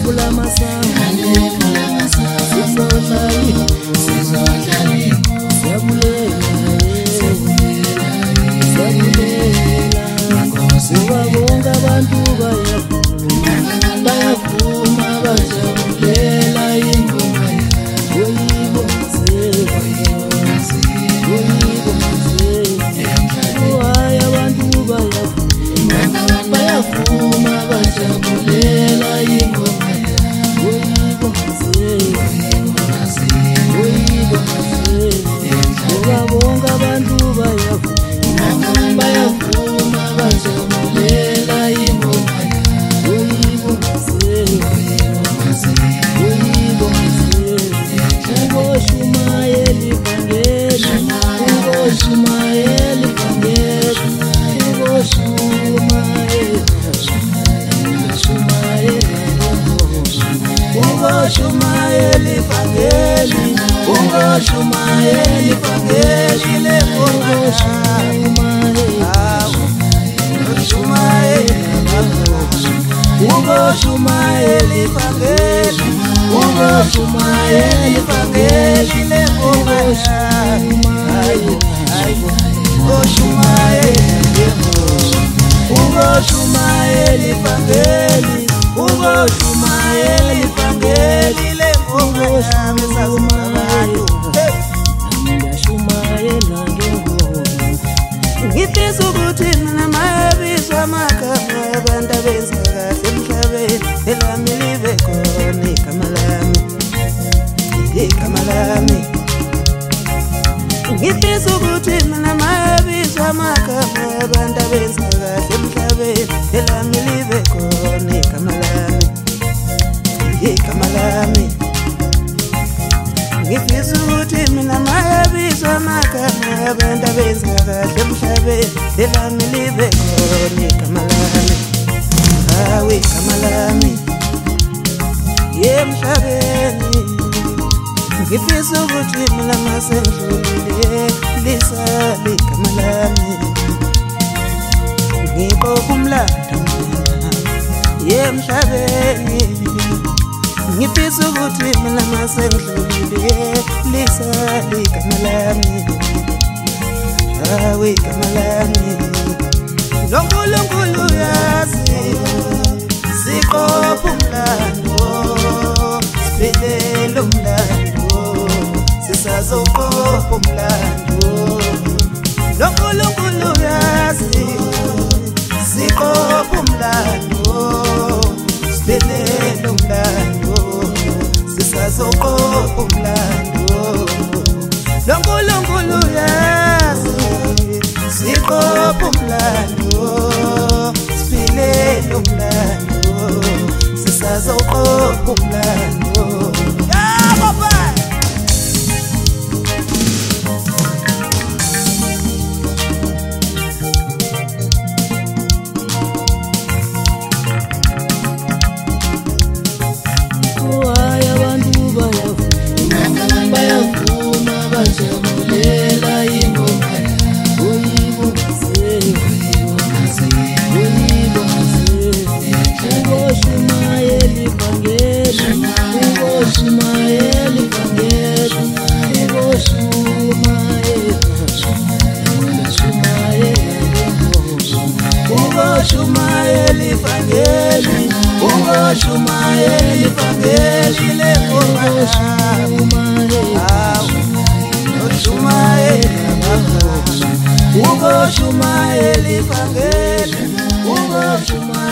Vula masango Sizodlali Siyabulela Sibabonga abantu bayavuma bajabulela ingoma Hayi abantu bayavuma bajabulela ingoma Sibabonga abantu bayavuma bajabulela ingoma Shumayeli ngifisa ukuthi mina mayabizwa amagama abantu abenza kahle emhlabeni elami libe khona igama lami ngifisa ukuthi mina mayabizwa amagama abantu abenza kahle emhlabeni elami libe khona igama lami ngifisa ukuthi mina mayabizwa amagama abantu abenza kahle emhlabeni elami libe khona igama lami hawe igama lami emhlabeni ngifisa ukuthi mina masendlulile lisale igama lami ngibopha umlando emhlabeni ngifisa ukuthi mina masendlulile lisale igama lami hawe igama lami loNkulunkulu yazi siqopha umlando siphilele umlando sisazoqopha umlando loNkulunkulu yazi siqopha umlando siphilele umlando sisazoqopha umlando loNkulunkulu yazi siqopha umlando siphilele umlando sisazoqopha umlando Shumayeli